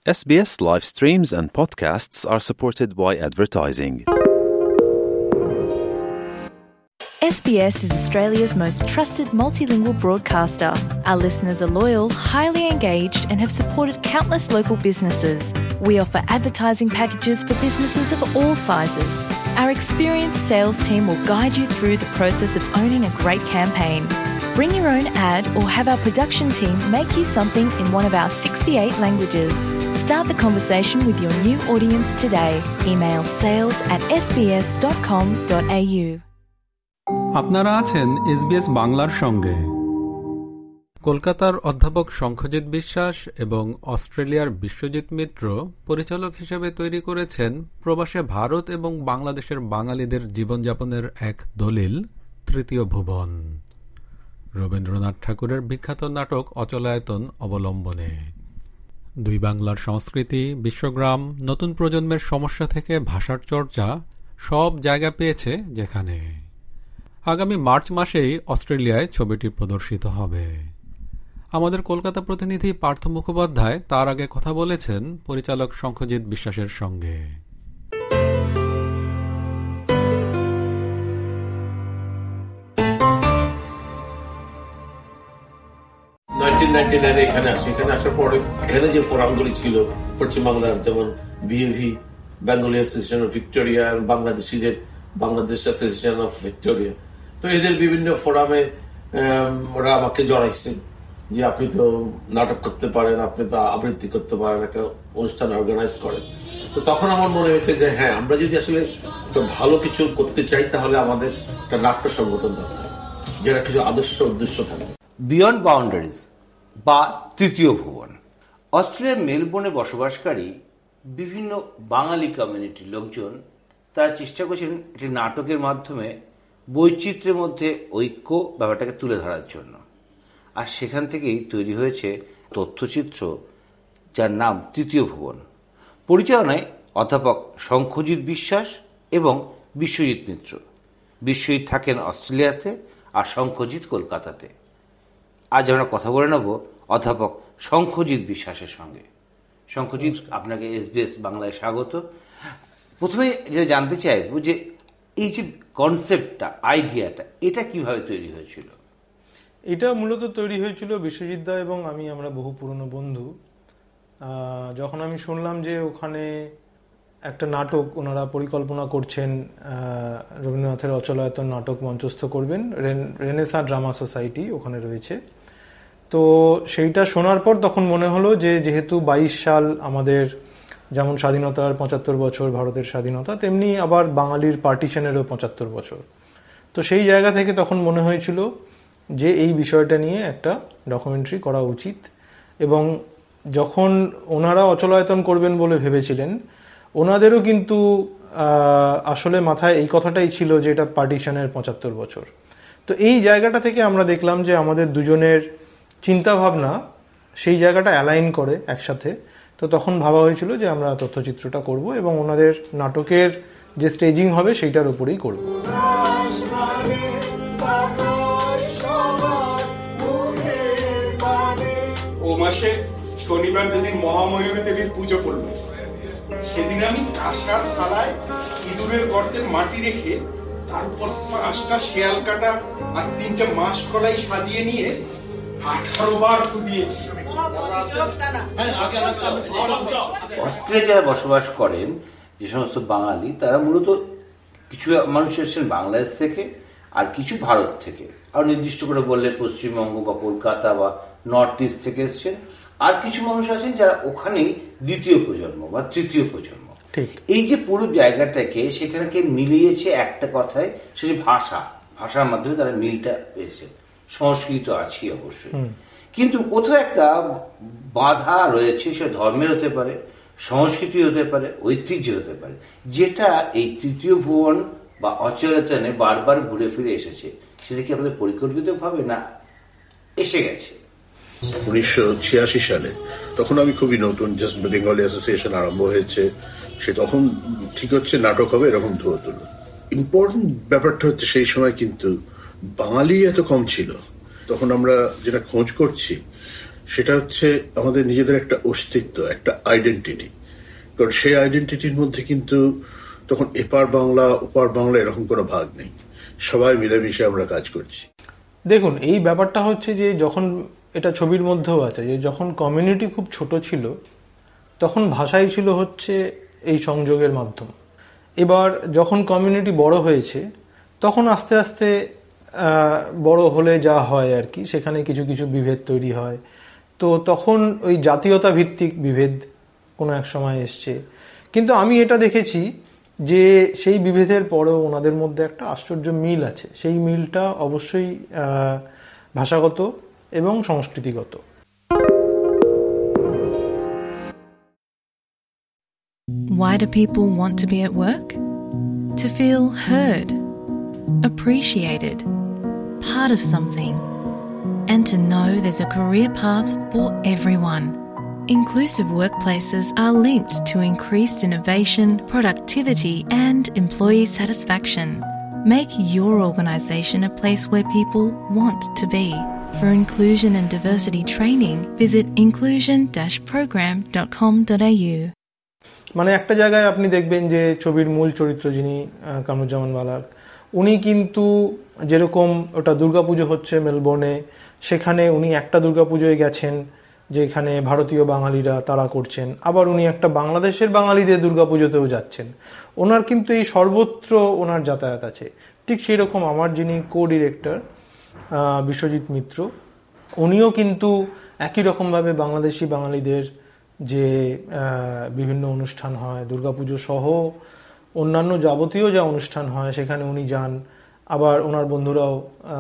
SBS live streams and podcasts are supported by advertising. SBS is Australia's most trusted multilingual broadcaster. Our listeners are loyal, highly engaged and have supported countless local businesses. We offer advertising packages for businesses of all sizes. Our experienced sales team will guide you through the process of owning a great campaign. Bring your own ad or have our production team make you something in one of our 68 languages. Start the conversation with your new audience today. Email sales@sbs.com.au. আপনারা আছেন SBS বাংলার সঙ্গে। কলকাতার অধ্যাপক শঙ্খজিৎ বিশ্বাস এবং অস্ট্রেলিয়ার বিশ্বজিৎ মিত্র পরিচালক হিসেবে তৈরি করেছেন প্রবাসে ভারত এবং বাংলাদেশের বাঙালিদের জীবনযাপনের এক দলিল তৃতীয় ভুবন, রবীন্দ্রনাথ ঠাকুরের বিখ্যাত নাটক অচলায়তন অবলম্বনে। দুই বাংলার সংস্কৃতি, বিশ্বগ্রাম, নতুন প্রজন্মের সমস্যা থেকে ভাষার চর্চা সব জায়গা পেয়েছে যেখানে। আগামী মার্চ মাসেই অস্ট্রেলিয়ায় ছবিটি প্রদর্শিত হবে। আমাদের কলকাতা প্রতিনিধি পার্থ মুখোপাধ্যায় তার আগে কথা বলেছেন পরিচালক শঙ্খজিৎ বিশ্বাসের সঙ্গে। 1999 এখানে আসি। এখানে আসার পরে এখানে যে ফোরামগুলি ছিল পশ্চিমবাংলার, যেমন BAV, Bengali association of Victoria, বাংলাদেশিদের বাংলাদেশ অ্যাসোসিয়েশন অফ ভিক্টোরিয়া, তো এদের বিভিন্ন ফোরামে ওরা আমাকে জড়াইছেন যে আপনি তো নাটক করতে পারেন, আপনি তো আবৃত্তি করতে পারেন, একটা অনুষ্ঠান অর্গানাইজ করেন। তো তখন আমার মনে হয়েছে যে হ্যাঁ, আমরা যদি আসলে একটা ভালো কিছু করতে চাই তাহলে আমাদের একটা নাট্য সংগঠন দরকার, যেটা কিছু আদর্শ উদ্দেশ্য থাকবে। বিয়ন্ড বাউন্ডারিজ বা তৃতীয় ভুবন, অস্ট্রেলিয়ার মেলবোর্নে বসবাসকারী বিভিন্ন বাঙালি কমিউনিটির লোকজন তারা চেষ্টা করছেন একটি নাটকের মাধ্যমে বৈচিত্র্যের মধ্যে ঐক্য ব্যাপারটাকে তুলে ধরার জন্য। আর সেখান থেকেই তৈরি হয়েছে তথ্যচিত্র, যার নাম তৃতীয় ভুবন। পরিচালনায় অধ্যাপক শঙ্খজিৎ বিশ্বাস এবং বিশ্বজিৎ মিত্র। বিশ্বজিৎ থাকেন অস্ট্রেলিয়াতে আর শঙ্খজিৎ কলকাতাতে। আজ আমরা কথা বলে নেব অধ্যাপক শঙ্খজিৎ বিশ্বাসের সঙ্গে। শঙ্খজিৎ, আপনাকে SBS বাংলায় স্বাগত। প্রথমে যেটা জানতে চাইব যে এই যে কনসেপ্টটা, আইডিয়াটা, এটা কিভাবে তৈরি হয়েছিল? এটা মূলত তৈরি হয়েছিল বিশ্বজিৎ দা এবং আমরা বহু পুরনো বন্ধু। যখন আমি শুনলাম যে ওখানে একটা নাটক ওনারা পরিকল্পনা করছেন, রবীন্দ্রনাথের অচলায়তন নাটক মঞ্চস্থ করবেন, রেনেসাঁ ড্রামা সোসাইটি ওখানে রয়েছে, তো সেইটা শোনার পর তখন মনে হলো যে যেহেতু 22 সাল আমাদের যেমন স্বাধীনতার 75 বছর ভারতের স্বাধীনতা, তেমনি আবার বাঙালির পার্টিশনেরও 75 বছর, তো সেই জায়গা থেকে তখন মনে হয়েছিল যে এই বিষয়টা নিয়ে একটা ডকুমেন্টারি করা উচিত। এবং যখন ওনারা অচলায়তন করবেন বলে ভেবেছিলেন, ওনাদেরও কিন্তু আসলে মাথায় এই কথাটাই ছিল যে এটা পার্টিশনের 75 বছর। তো এই জায়গাটা থেকে আমরা দেখলাম যে আমাদের দুজনের চিন্তা ভাবনা সেই জায়গাটা অ্যালাইন করে একসাথে। তো তখন ভাবা হয়েছিল যে আমরা তথ্যচিত্রটা করব এবং ওনাদের নাটকের যে স্টেজিং হবে সেইটার উপরেই করব। ও মাসে শনিবার যেদিন মহাময়ূরী দেবীর পুজো পড়লো, সেদিন আমি কাঁসার থালায় ইঁদুরের গর্তের মাটি রেখে তার উপর 5টা শিয়াল কাটা আর 3টা মাছ কলাই সাজিয়ে নিয়ে 18 বার ফুদিয়েছি। অস্ট্রেলিয়া যারা বসবাস করেন, যে সমস্ত বাঙালি, তারা মূলত কিছু মানুষ এসেছেন বাংলাদেশ থেকে আর কিছু ভারত থেকে, আর নির্দিষ্ট করে বললে পশ্চিমবঙ্গ বা কলকাতা বা নর্থ ইস্ট থেকে এসছেন, আর কিছু মানুষ আছেন যারা ওখানেই দ্বিতীয় প্রজন্ম বা তৃতীয় প্রজন্ম। এই যে পুরো জায়গাটাকে সেখানে মিলিয়েছে একটা কথায়, সেটা ভাষার মাধ্যমে তারা মিলটা পেয়েছে। সংস্কৃত আছে অবশ্যই, কিন্তু কোথাও একটা বাধা রয়েছে, সে ধর্মের হতে পারে, সংস্কৃতি হতে পারে, ঐতিহ্য হতে পারে, যেটা এই তৃতীয় ভুবন বা অচলায়তনে বারবার ঘুরে ফিরে এসেছে। সেটা কি আমাদের পরিকল্পিতভাবে না এসে গেছে? 1986 সালে, তখন আমি খুবই নতুন, জাস্ট বেঙ্গলি অ্যাসোসিয়েশন আরম্ভ হয়েছে, সে তখন ঠিক হচ্ছে নাটক হবে, এরকম ধরে তুলো। ইম্পর্টেন্ট ব্যাপারটা হচ্ছে সেই সময় কিন্তু বাঙালি এত কম ছিল। তখন আমরা যেটা খোঁজ করছি সেটা হচ্ছে আমাদের নিজেদের একটা অস্তিত্ব, একটা আইডেন্টিটি। কারণ সেই আইডেন্টিটির মধ্যে কিন্তু তখন এপার বাংলা ওপার বাংলা এরকম কোনো ভাগ নেই, সবাই মিলেমিশে আমরা কাজ করছি। দেখুন, এই ব্যাপারটা হচ্ছে যে যখন এটা ছবির মধ্যেও আছে, যে যখন কমিউনিটি খুব ছোট ছিল তখন ভাষাই ছিল হচ্ছে এই সংযোগের মাধ্যম। এবার যখন কমিউনিটি বড় হয়েছে তখন আস্তে আস্তে বড় হলে যা হয় আর কি, সেখানে কিছু কিছু বিভেদ তৈরি হয়। তো তখন ওই জাতীয়তা ভিত্তিক বিভেদ কোনো এক সময় এসছে। কিন্তু আমি এটা দেখেছি যে সেই বিভেদের পরেও ওনাদের মধ্যে একটা আশ্চর্য মিল আছে। সেই মিলটা অবশ্যই ভাষাগত এবং সংস্কৃতিগত। Why do people want to be at work? To feel heard, appreciated, part of something, and to know there's a career path for everyone. Inclusive workplaces are linked to increased innovation, productivity, and employee satisfaction. Make your organisation a place where people want to be. For inclusion and diversity training, visit inclusion-program.com.au. মানে একটা জায়গায় আপনি দেখবেন যে ছবির মূল চরিত্র যিনি কামরুজ্জামান বালাক, উনি কিন্তু যেরকম ওটা দুর্গাপুজো হচ্ছে মেলবোর্নে, সেখানে উনি একটা দুর্গাপুজোয় গেছেন যেখানে ভারতীয় বাঙালিরা তারা করছেন, আবার উনি একটা বাংলাদেশের বাঙালিদের দুর্গাপুজোতেও যাচ্ছেন। ওনার কিন্তু এই সর্বত্র ওনার যাতায়াত আছে। ঠিক সেই রকম আমার যিনি কো ডিরেক্টর বিশ্বজিৎ মিত্র, উনিও কিন্তু একই রকমভাবে বাংলাদেশি বাঙালিদের যে বিভিন্ন অনুষ্ঠান হয়, দুর্গাপুজো সহ অন্যান্য যাবতীয় যা অনুষ্ঠান হয় সেখানে উনি যান। আবার ওনার বন্ধুরাও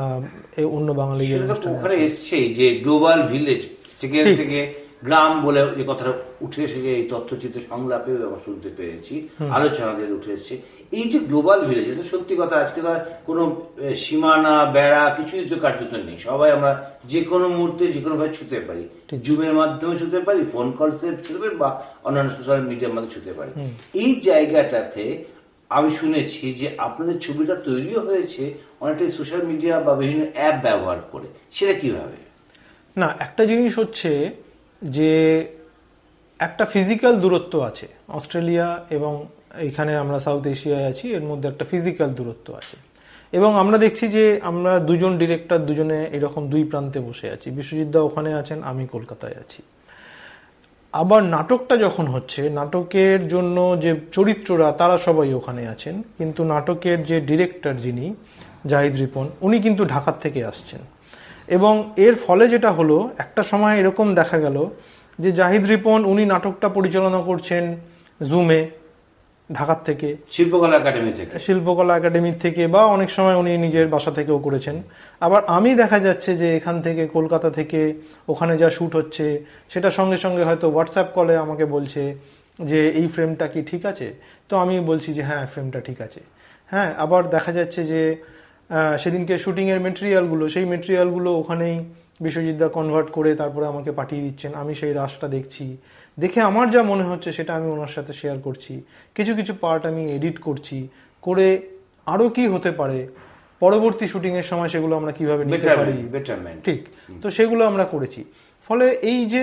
অন্য বাঙালিদের ওখানে এসছে যে গ্লোবাল ভিলেজ, সেখান থেকে গ্রাম বলে যে কথাটা উঠে এসেছে, এই তথ্যচিত্র সংলাপে আমরা শুনতে পেরেছি, আলোচনাদের উঠে এসছে। এই যে গ্লোবাল ভিলেজ, এটা সত্যি কথা, আজকে তো কোনো সীমানা বেড়া কিছুই তো কার্যত নেই, সবাই আমরা যে কোনো মুহূর্তে যে কোনো ভাবে ছুতে পারি, জুমের মাধ্যমে ছুতে পারি, ফোন কলসে ছুতে পারি, বা অন্যান্য সোশ্যাল মিডিয়ার মাধ্যমে ছুতে পারি। এই জায়গাটাতে আমি শুনেছি যে আপনাদের ছবিটা তৈরিও হয়েছে অনেকটাই সোশ্যাল মিডিয়া বা বিভিন্ন অ্যাপ ব্যবহার করে, সেটা কিভাবে? না, একটা জিনিস হচ্ছে যে একটা ফিজিক্যাল দূরত্ব আছে অস্ট্রেলিয়া এবং এখানে আমরা সাউথ এশিয়ায় আছি, এর মধ্যে একটা ফিজিক্যাল দূরত্ব আছে। এবং আমরা দেখছি যে আমরা দুজন ডিরেক্টর দুজনে এরকম দুই প্রান্তে বসে আছি, বিশ্বজিৎ দা ওখানে আছেন, আমি কলকাতায় আছি। আবার নাটকটা যখন হচ্ছে, নাটকের জন্য যে চরিত্ররা তারা সবাই ওখানে আছেন, কিন্তু নাটকের যে ডিরেক্টর যিনি জাহিদ রিপন, উনি কিন্তু ঢাকার থেকে আসছেন। এবং এর ফলে যেটা হলো, একটা সময় এরকম দেখা গেল যে জাহিদ রিপন উনি নাটকটা পরিচালনা করছেন জুমে ঢাকার থেকে, শিল্পকলা একাডেমি থেকে, বা অনেক সময় উনি নিজের বাসা থেকেও করেছেন। আবার আমি দেখা যাচ্ছে যে এখান থেকে কলকাতা থেকে ওখানে যা শ্যুট হচ্ছে সেটা সঙ্গে সঙ্গে হয়তো হোয়াটসঅ্যাপ কলে আমাকে বলছে যে এই ফ্রেমটা কি ঠিক আছে, তো আমি বলছি যে হ্যাঁ ফ্রেমটা ঠিক আছে। হ্যাঁ, আবার দেখা যাচ্ছে যে সেদিনকে শুটিংয়ের মেটেরিয়ালগুলো, সেই মেটেরিয়ালগুলো ওখানেই বিশ্বজিৎ দা কনভার্ট করে তারপরে আমাকে পাঠিয়ে দিচ্ছেন। আমি সেই রাশটা দেখছি, দেখে আমার যা মনে হচ্ছে সেটা আমি ওনার সাথে শেয়ার করছি। কিছু কিছু পার্ট আমি এডিট করছি, করে আরও কি হতে পারে পরবর্তী শুটিংয়ের সময় সেগুলো আমরা কিভাবে নিতে পারি, ঠিক, তো সেগুলো আমরা করেছি। ফলে এই যে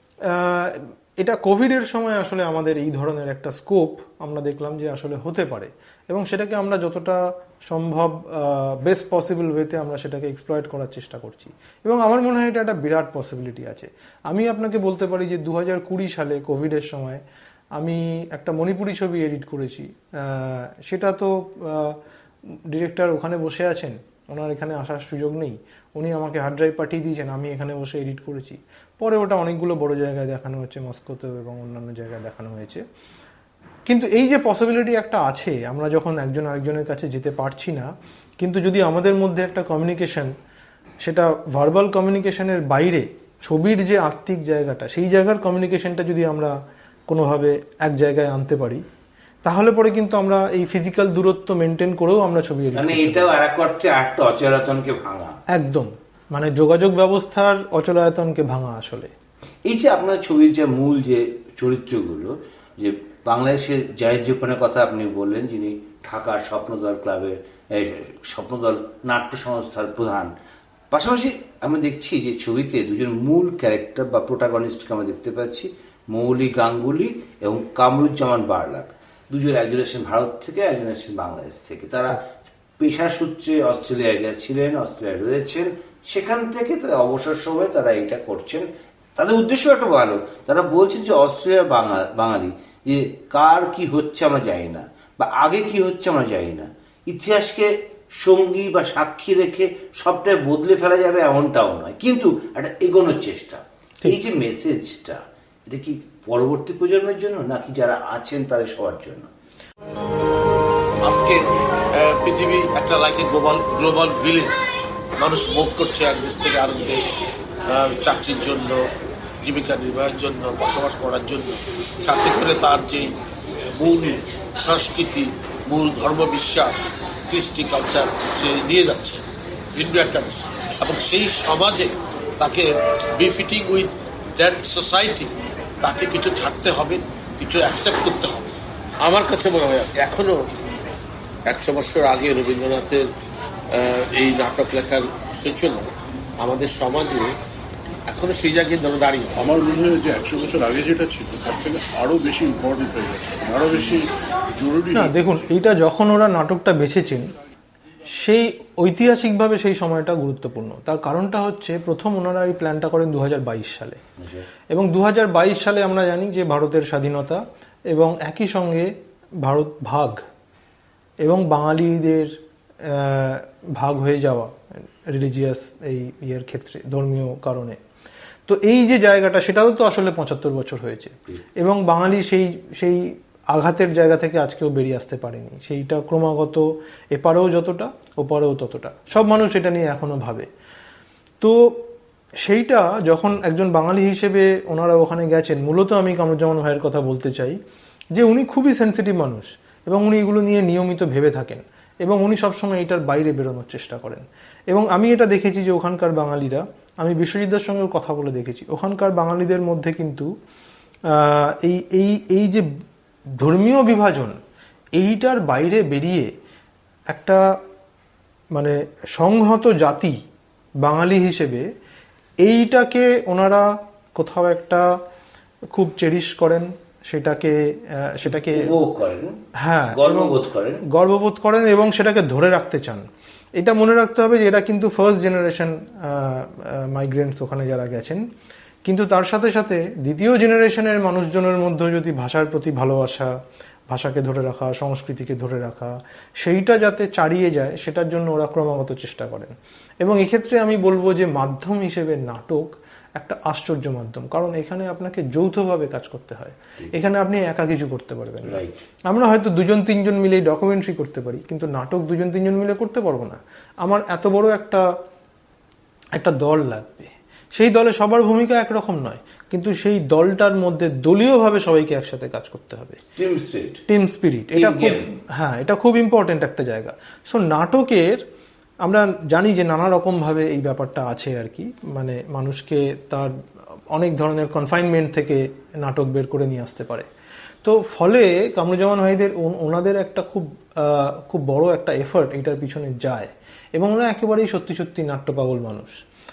এটা কোভিডের সময় আসলে আমাদের এই ধরনের একটা স্কোপ আমরা দেখলাম যে আসলে হতে পারে, এবং সেটাকে আমরা যতটা সম্ভব বেস্ট পসিবল ওয়েতে আমরা সেটাকে এক্সপ্লয়েট করার চেষ্টা করছি। এবং আমার মনে হয় এটা একটা বিরাট পসিবিলিটি আছে। আমি আপনাকে বলতে পারি যে 2020 সালে কোভিডের সময় আমি একটা মণিপুরি ছবি এডিট করেছি। সেটা তো ডিরেক্টর ওখানে বসে আছেন, ওনার এখানে আসার সুযোগ নেই, উনি আমাকে হার্ড ড্রাইভ পাঠিয়ে দিয়েছেন, আমি এখানে বসে এডিট করেছি। পরে ওটা অনেকগুলো বড় জায়গায় দেখানো হচ্ছে, মস্কোতেও এবং অন্যান্য জায়গায় দেখানো হয়েছে। কিন্তু এই যে পসিবিলিটি একটা আছে, আমরা যখন একজন আরেকজনের কাছে যেতে পারছি না, কিন্তু যদি আমাদের মধ্যে একটা কমিউনিকেশন, সেটা ভার্বাল কমিউনিকেশনের বাইরে ছবির যে আত্মিক জায়গাটা, সেই জায়গার কমিউনিকেশনটা যদি আমরা কোনোভাবে এক জায়গায় আনতে পারি, তাহলে পরে কিন্তু আমরা এই ফিজিক্যাল দূরত্ব মেনটেন করেও আমরা ছবি এটাও একটা অচলায়তনকে ভাঙা, একদম মানে যোগাযোগ ব্যবস্থার অচলায়তনকে ভাঙা। আসলে এই যে আপনার ছবির যে মূল যে চরিত্রগুলো, যে বাংলাদেশের জাহিদ রিপনের কথা আপনি বললেন, যিনি ঢাকার স্বপ্নদল ক্লাবের স্বপ্নদল নাট্য সংস্থার প্রধান, পাশাপাশি আমরা দেখছি যে ছবিতে দুজন মূল ক্যারেক্টার বা প্রোটাগনিস্টকে আমরা দেখতে পাচ্ছি, মৌলি গাঙ্গুলি এবং কামরুজ্জামান বার্লাক। দুজন, একজন এসেছেন ভারত থেকে, একজন এসেছেন বাংলাদেশ থেকে। তারা পেশা সূত্রে অস্ট্রেলিয়ায় গেছিলেন, অস্ট্রেলিয়ায় রয়েছেন, সেখান থেকে তাদের অবসর সময়ে তারা এটা করছেন। তাদের উদ্দেশ্য একটা ভালো, তারা বলছেন যে অস্ট্রেলিয়ার বাঙালি, যে কার কি হচ্ছে আমরা জানি না, বা আগে কি হচ্ছে আমরা জানি না, ইতিহাসকে সঙ্গী বা সাক্ষী রেখে সবটাই বদলে ফেলা যাবে এমনটাও নয়, কিন্তু একটা এগোনোর চেষ্টা। এই যে মেসেজটা, এটা কি পরবর্তী প্রজন্মের জন্য নাকি যারা আছেন তাদের সবার জন্য? আজকে পৃথিবী একটা লাইক গ্লোবাল ভিলেজ, মানুষ মুভ করছে এক দেশ থেকে আরেক দেশ, চাকরির জন্য, জীবিকা নির্বাহের জন্য, বসবাস করার জন্য। সাথে করে তার যে মূল সংস্কৃতি, মূল ধর্মবিশ্বাস, কৃষ্টি কালচার সে নিয়ে যাচ্ছে ভিন্ন একটা দেশে, এবং সেই সমাজে তাকে বিফিটিং উইথ দ্যাট সোসাইটি তাকে কিছু ছাড়তে হবে, কিছু অ্যাকসেপ্ট করতে হবে। আমার কাছে মনে হয় এখনো 100 বছর আগে রবীন্দ্রনাথের এই নাটক লেখার সূচনা আমাদের সমাজে এখনো সেই জায়গায় দাঁড়িয়ে। আমার মনে হয় যে 100 বছর আগে যেটা ছিল তার থেকে আরো বেশি ইম্পর্টেন্ট হয়ে গেছে, আরো বেশি জরুরি। না দেখুন, এইটা যখন ওরা নাটকটা বেছেছেন সেই ঐতিহাসিকভাবে সেই সময়টা গুরুত্বপূর্ণ। তার কারণটা হচ্ছে, প্রথম ওনারা এই প্ল্যানটা করেন 2022 সালে, এবং 2022 সালে আমরা জানি যে ভারতের স্বাধীনতা এবং একই সঙ্গে ভারত ভাগ এবং বাঙালিদের ভাগ হয়ে যাওয়া রিলিজিয়াস এই ইয়ের ক্ষেত্রে, ধর্মীয় কারণে। তো এই যে জায়গাটা, সেটাও তো আসলে 75 বছর হয়েছে, এবং বাঙালি সেই আঘাতের জায়গা থেকে আজকেও বেরিয়ে আসতে পারেনি। সেইটা ক্রমাগত এপারেও যতটা, ওপারেও ততটা, সব মানুষ এটা নিয়ে এখনো ভাবে। তো সেইটা যখন একজন বাঙালি হিসেবে ওনারা ওখানে গেছেন, মূলত আমি কামরুজ্জামান ভাইয়ের কথা বলতে চাই যে উনি খুবই সেন্সিটিভ মানুষ, এবং উনি এগুলো নিয়ে নিয়মিত ভেবে থাকেন, এবং উনি সবসময় এটার বাইরে বেরোনোর চেষ্টা করেন। এবং আমি এটা দেখেছি যে ওখানকার বাঙালিরা, আমি বিশ্বজিৎদার সঙ্গেও কথা বলে দেখেছি, ওখানকার বাঙালিদের মধ্যে কিন্তু এই যে ধর্মীয় বিভাজন, এইটার বাইরে বেরিয়ে একটা মানে সংহত জাতি বাঙালি হিসেবে, এইটাকে ওনারা কোথাও একটা খুব চেরিশ করেন, সেটাকে হ্যাঁ গর্ববোধ করেন এবং সেটাকে ধরে রাখতে চান। এটা মনে রাখতে হবে যে এরা কিন্তু ফার্স্ট জেনারেশন মাইগ্রেন্টস ওখানে যারা গেছেন, কিন্তু তার সাথে সাথে দ্বিতীয় জেনারেশনের মানুষজনের মধ্যে যদি ভাষার প্রতি ভালোবাসা, ভাষাকে ধরে রাখা, সংস্কৃতিকে ধরে রাখা, সেইটা যাতে চালিয়ে যায়, সেটার জন্য ওরা ক্রমাগত চেষ্টা করেন। এবং এক্ষেত্রে আমি বলবো যে মাধ্যম হিসেবে নাটক একটা আশ্চর্য মাধ্যম, কারণ এখানে আপনাকে যৌথভাবে কাজ করতে হয়, এখানে আপনি একা কিছু করতে পারবেন না। আমরা হয়তো 2-3 মিলে ডকুমেন্টারি করতে পারি, কিন্তু নাটক 2-3 মিলে করতে পারবো না। আমার এত বড় একটা দল লাগবে, সেই দলে সবার ভূমিকা একরকম নয়, কিন্তু সেই দলটার মধ্যে দলীয়ভাবে সবাইকে একসাথে কাজ করতে হবে, টিম স্পিরিট। এটা খুব ইম্পর্টেন্ট একটা জায়গা। সো নাটকের আমরা জানি যে নানা রকম ভাবে এই ব্যাপারটা আছে আর কি, মানে মানুষকে তার অনেক ধরনের কনফাইনমেন্ট থেকে নাটক বের করে নিয়ে আসতে পারে। তো ফলে কামরুজ্জামান ভাইদের ওনাদের একটা খুব বড় একটা এফার্ট এটার পিছনে যায়, এবং ওরা একেবারেই সত্যি নাট্য পাগল মানুষ।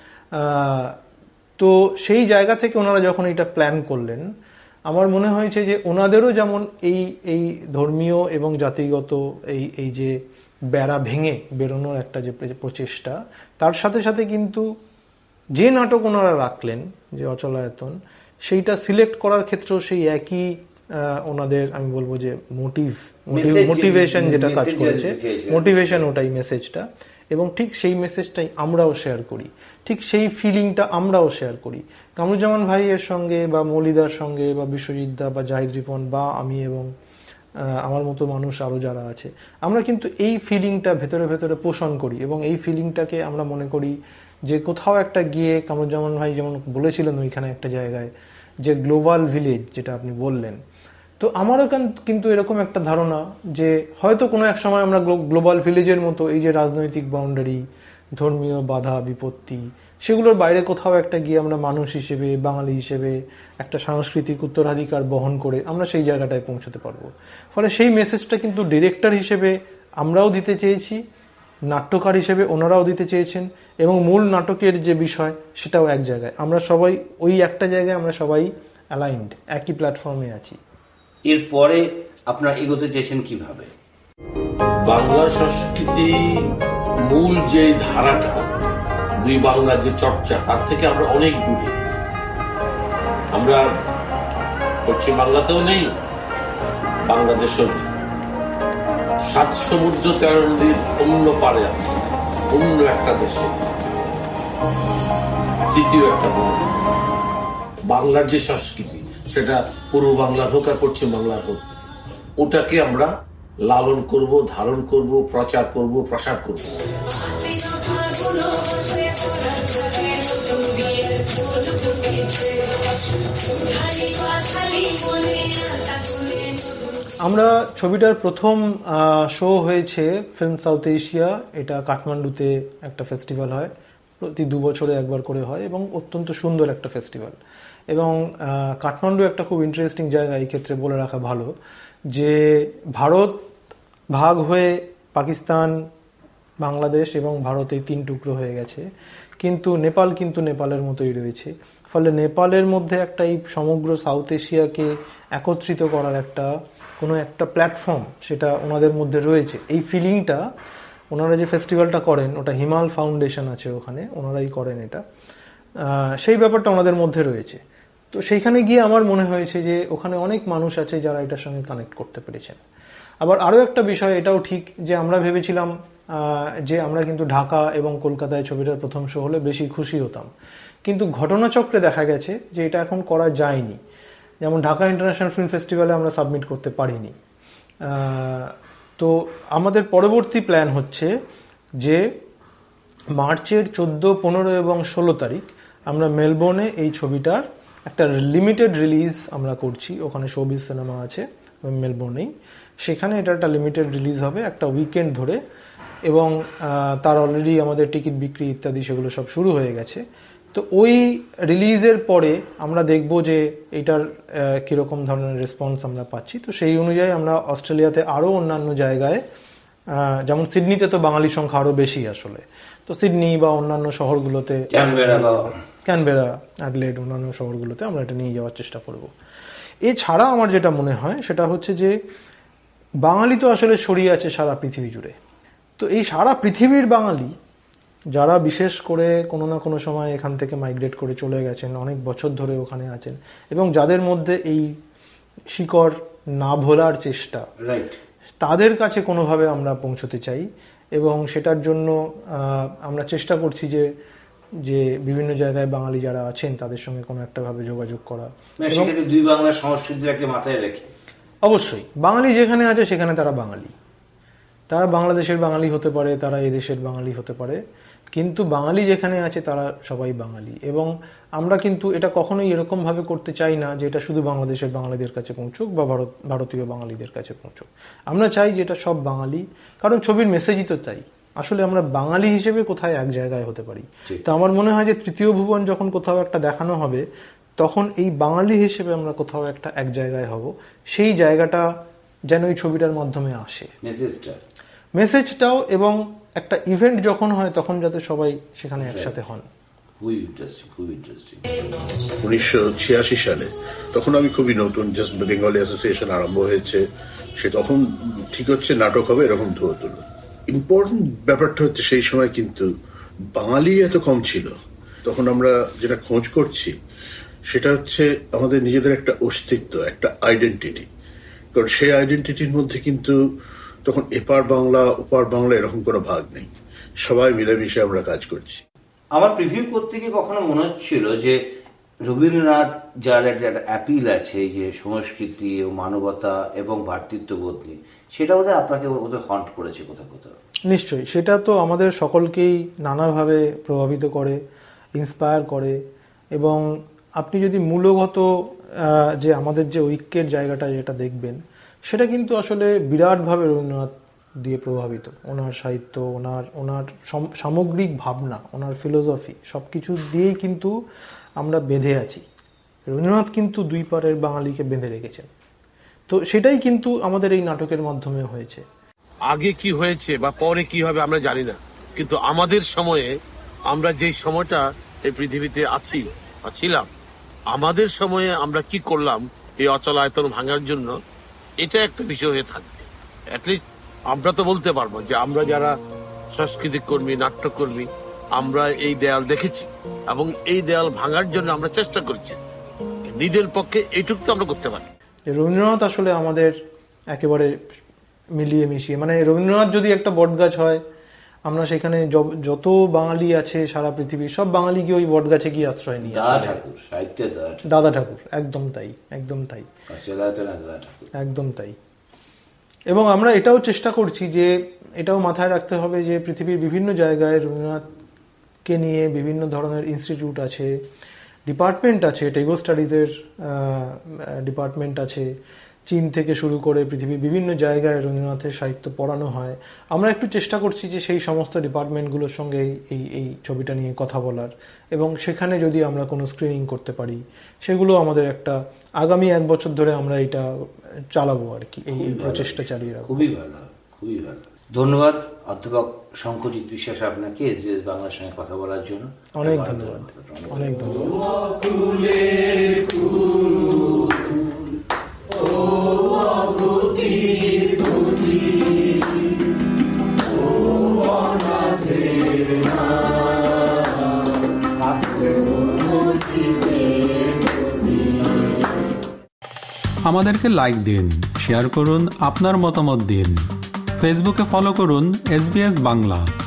তো সেই জায়গা থেকে ওনারা যখন এটা প্ল্যান করলেন, আমার মনে হয়েছে যে ওনাদেরও যেমন এই ধর্মীয় এবং জাতিগত এই যে বেড়া ভেঙে বেরোনোর একটা যে প্রচেষ্টা, তার সাথে সাথে কিন্তু যে নাটক ওনারা রাখলেন, যে অচলায়তন, সেইটা সিলেক্ট করার ক্ষেত্রেও সেই একই ওনাদের, আমি বলবো যে মোটিভেশন যেটা কাজ করেছে, মোটিভেশন ওটাই মেসেজটা, এবং ঠিক সেই মেসেজটাই আমরাও শেয়ার করি, ঠিক সেই ফিলিংটা আমরাও শেয়ার করি। কামরুজ্জামান ভাইয়ের সঙ্গে বা মৌলিদার সঙ্গে বা বিশ্বজিৎ দা বা জাহিদ রিপন বা আমি এবং আমার মতো মানুষ আরও যারা আছে, আমরা কিন্তু এই ফিলিংটা ভেতরে ভেতরে পোষণ করি, এবং এই ফিলিংটাকে আমরা মনে করি যে কোথাও একটা গিয়ে, কামরুজ্জামান ভাই যেমন বলেছিলেন ওইখানে একটা জায়গায় যে গ্লোবাল ভিলেজ যেটা আপনি বললেন, তো আমারও কিন্তু এরকম একটা ধারণা যে হয়তো কোনো এক সময় আমরা গ্লোবাল ভিলেজের মতো এই যে রাজনৈতিক বাউন্ডারি, ধর্মীয় বাধা বিপত্তি, সেগুলোর বাইরে কোথাও একটা গিয়ে আমরা মানুষ হিসেবে, বাঙালি হিসেবে একটা সাংস্কৃতিক উত্তরাধিকার বহন করে আমরা সেই জায়গাটায় পৌঁছতে পারবো। ফলে সেই মেসেজটা কিন্তু ডিরেক্টর হিসেবে আমরাও দিতে চেয়েছি, নাট্যকার হিসেবে ওনারাও দিতে চেয়েছেন, এবং মূল নাটকের যে বিষয় সেটাও এক জায়গায়। আমরা সবাই ওই একটা জায়গায় আমরা সবাই অ্যালাইনড, একই প্ল্যাটফর্মে আছি। এরপরে আপনারা এগোতে চেয়েছেন কিভাবে? বাংলা সংস্কৃতি মূল যে ধারাটা, দুই বাংলা যে চর্চা, তার থেকে আমরা অনেক দূরে। আমরা পশ্চিম বাংলাতেও নেই, বাংলাদেশেও নেই। 7 সমুদ্র 13 নদীর অন্য পারে আছে, অন্য একটা দেশে, তৃতীয় একটা ভূমি। বাংলার যে সংস্কৃতি, সেটা পূর্ব বাংলার হোক আর পশ্চিম বাংলার হোক, ওটাকে আমরা লালন করব, ধারণ করব, প্রচার করব, প্রসার করব। আমরা ছবিটার প্রথম শো হয়েছে ফিল্ম সাউথ এশিয়া, এটা কাঠমান্ডুতে একটা ফেস্টিভ্যাল হয়, প্রতি 2 বছরে একবার করে হয়, এবং অত্যন্ত সুন্দর একটা ফেস্টিভ্যাল। এবং কাঠমান্ডু একটা খুব ইন্টারেস্টিং জায়গা, এই ক্ষেত্রে বলে রাখা ভালো যে ভারত ভাগ হয়ে পাকিস্তান, বাংলাদেশ এবং ভারত এই 3 টুকরো হয়ে গেছে, কিন্তু নেপাল কিন্তু নেপালের মতোই রয়েছে। ফলে নেপালের মধ্যে একটা এই সমগ্র সাউথ এশিয়াকে একত্রিত করার কোনো একটা প্ল্যাটফর্ম সেটা ওনাদের মধ্যে রয়েছে। এই ফিলিংটা ওনারা যে ফেস্টিভ্যালটা করেন, ওটা হিমাল ফাউন্ডেশন আছে ওখানে, ওনারাই করেন এটা, সেই ব্যাপারটা ওনাদের মধ্যে রয়েছে। তো সেইখানে গিয়ে আমার মনে হয়েছে যে ওখানে অনেক মানুষ আছে যারা এটার সঙ্গে কানেক্ট করতে পেরেছেন। আবার আরও একটা বিষয় এটাও ঠিক যে আমরা ভেবেছিলাম যে আমরা কিন্তু ঢাকা এবং কলকাতায় ছবিটার প্রথম শো হলে বেশি খুশি হতাম, কিন্তু ঘটনাচক্রে দেখা গেছে যে এটা এখন করা যায়নি। যেমন ঢাকা ইন্টারন্যাশনাল ফিল্ম ফেস্টিভ্যালে আমরা সাবমিট করতে পারিনি। তো আমাদের পরবর্তী প্ল্যান হচ্ছে যে মার্চের 14, 15 এবং 16 তারিখ আমরা মেলবোর্নে এই ছবিটার একটা লিমিটেড রিলিজ আমরা করছি। ওখানে শোবিজ সিনেমা আছে মেলবোর্নেই, সেখানে এটা একটা লিমিটেড রিলিজ হবে একটা উইকেন্ড ধরে, এবং তার অলরেডি আমাদের টিকিট বিক্রি ইত্যাদি সেগুলো সব শুরু হয়ে গেছে। তো ওই রিলিজের পরে আমরা দেখব যে এটার কীরকম ধরনের রেসপন্স আমরা পাচ্ছি। তো সেই অনুযায়ী আমরা অস্ট্রেলিয়াতে আরও অন্যান্য জায়গায়, যেমন সিডনিতে তো বাঙালি সংখ্যা আরও বেশি আসলে, তো সিডনি বা অন্যান্য শহরগুলোতে, ক্যানবেরা, অ্যাডলেড, অন্যান্য শহরগুলোতে আমরা এটা নিয়ে যাওয়ার চেষ্টা করব। এছাড়া আমার যেটা মনে হয় সেটা হচ্ছে যে বাঙালি তো আসলে ছড়িয়ে আছে সারা পৃথিবী জুড়ে। তো এই সারা পৃথিবীর বাঙালি যারা বিশেষ করে কোনো না কোনো সময় এখান থেকে মাইগ্রেট করে চলে গেছেন, অনেক বছর ধরে ওখানে আছেন, এবং যাদের মধ্যে এই শিকড় না ভোলার চেষ্টা, তাদের কাছে কোনোভাবে আমরা পৌঁছতে চাই। এবং সেটার জন্য আমরা চেষ্টা করছি যে বিভিন্ন জায়গায় বাঙালি যারা আছেন তাদের সঙ্গে কোনো একটা ভাবে যোগাযোগ করা। দুই বাংলার সংস্কৃতিটাকে মাথায় রেখে অবশ্যই বাঙালি যেখানে আছে সেখানে তারা বাঙালি, তারা বাংলাদেশের বাঙালি হতে পারে, তারা এদেশের বাঙালি হতে পারে, কিন্তু বাঙালি যেখানে আছে তারা সবাই বাঙালি। এবং আমরা কিন্তু এটা কখনোই এরকমভাবে করতে চাই না যে এটা শুধু বাংলাদেশের বাঙালিদের কাছে পৌঁছুক বা ভারতীয় বাঙালিদের কাছে পৌঁছুক। আমরা চাই যে এটা সব বাঙালি, কারণ ছবির মেসেজই তো তাই। আসলে আমরা বাঙালি হিসেবে কোথায় এক জায়গায় হতে পারি। তো আমার মনে হয় যে তৃতীয় ভুবন যখন কোথাও একটা দেখানো হবে, তখন এই বাঙালি হিসেবে আমরা কোথাও একটা এক জায়গায় হব, সেই জায়গাটা যেন এই ছবিটার মাধ্যমে আসে, মেসেজটাও। এবং একটা ইভেন্ট যখন হয় তখন যাতে সবাই সেখানে একসাথে হন। 1986 সালে তখন আমি খুবই নতুন, জাস্ট বেঙ্গলি অ্যাসোসিয়েশন আরম্ভ হয়েছে, সে তখন ঠিক হচ্ছে নাটক হবে, এরকম ধোয়া তুলো। ইম্পর্টেন্ট ব্যাপারটা হচ্ছে সেই সময় কিন্তু বাঙালি এত কম ছিল। তখন আমরা যেটা খোঁজ করছি সেটা হচ্ছে আমাদের নিজেদের একটা অস্তিত্ব, একটা আইডেন্টিটি। কারণ সেই আইডেন্টিটির মধ্যে কিন্তু তখন এপার বাংলা ওপার বাংলা এরকম কোনো ভাগ নেই, সবাই মিলেমিশে আমরা কাজ করছি। আমার প্রিভিউ করতে গিয়ে কখনো মনে হচ্ছিল যে রবীন্দ্রনাথ যার একটা অ্যাপিল আছে যে সংস্কৃতি ও মানবতা এবং ভ্রাতৃত্ববোধ নিয়ে, সেটা বোধহয় আপনাকে ওদের হন্ট করেছে কোথাও কোথাও। নিশ্চয়ই, সেটা তো আমাদের সকলকেই নানাভাবে প্রভাবিত করে, ইন্সপায়ার করে। এবং আপনি যদি মূলগত যে আমাদের যে ঐক্যের জায়গাটা যেটা দেখবেন, সেটা কিন্তু আসলে বিরাটভাবে রবীন্দ্রনাথ দিয়ে প্রভাবিত। ওনার সাহিত্য, ওনার সামগ্রিক ভাবনা, ওনার ফিলোসফি, সব কিছু দিয়েই কিন্তু আমরা বেঁধে আছি। রবীন্দ্রনাথ কিন্তু দুই পারের বাঙালিকে বেঁধে রেখেছেন। তো সেটাই কিন্তু আমাদের এই নাটকের মাধ্যমে হয়েছে। আগে কি হয়েছে বা পরে কি হবে আমরা জানি না, কিন্তু আমাদের সময়ে, আমরা যেই সময়টা এই পৃথিবীতে আছি বা ছিলাম, আমাদের সময়ে আমরা কি করলাম এই অচল আয়তন ভাঙার জন্য, এটা একটা বিষয় হয়ে থাকবে। অ্যাটলিস্ট আমরা তো বলতে পারবো যে আমরা যারা সাংস্কৃতিক কর্মী, নাট্যকর্মী, আমরা এই দেয়াল দেখেছি এবং এই দেয়াল ভাঙার জন্য আমরা চেষ্টা করেছি। নিজের পক্ষে এইটুকু তো আমরা করতে পারি। রবীন্দ্রনাথ আসলে আমাদের একেবারে মিলিয়ে মিশিয়ে, মানে রবীন্দ্রনাথ যদি একটা বটগাছ হয়, আমরা সেখানে যত বাঙালি আছে সারা পৃথিবী, সব বাঙালিকে ওই বটগাছে গিয়ে আশ্রয় নিয়ে দাদা ঠাকুর, একদম তাই, একদম তাই, একদম তাই। এবং আমরা এটাও চেষ্টা করছি যে, এটাও মাথায় রাখতে হবে যে পৃথিবীর বিভিন্ন জায়গায় রবীন্দ্রনাথকে নিয়ে বিভিন্ন ধরনের ইনস্টিটিউট আছে, ডিপার্টমেন্ট আছে, টেগো স্টাডিজের ডিপার্টমেন্ট আছে। চীন থেকে শুরু করে পৃথিবীর বিভিন্ন জায়গায় রবীন্দ্রনাথের সাহিত্য পড়ানো হয়। আমরা একটু চেষ্টা করছি যে সেই সমস্ত ডিপার্টমেন্টগুলোর সঙ্গে এই ছবিটা নিয়ে কথা বলার, এবং সেখানে যদি আমরা কোনো স্ক্রিনিং করতে পারি, সেগুলো আমাদের একটা আগামী 1 বছর ধরে আমরা এটা চালাবো আর কি, এই প্রচেষ্টা চালিয়ে রাখবো। খুবই ভালো, খুবই ভালো। ধন্যবাদ অধ্যাপক শঙ্খজিৎ বিশ্বাস আপনাকে SBS বাংলার সঙ্গে কথা বলার জন্য। অনেক ধন্যবাদ, অনেক ধন্যবাদ। আমাদেরকে লাইক দিন, শেয়ার করুন, আপনার মতামত দিন। ফেসবুকে ফলো করুন SBS বাংলা।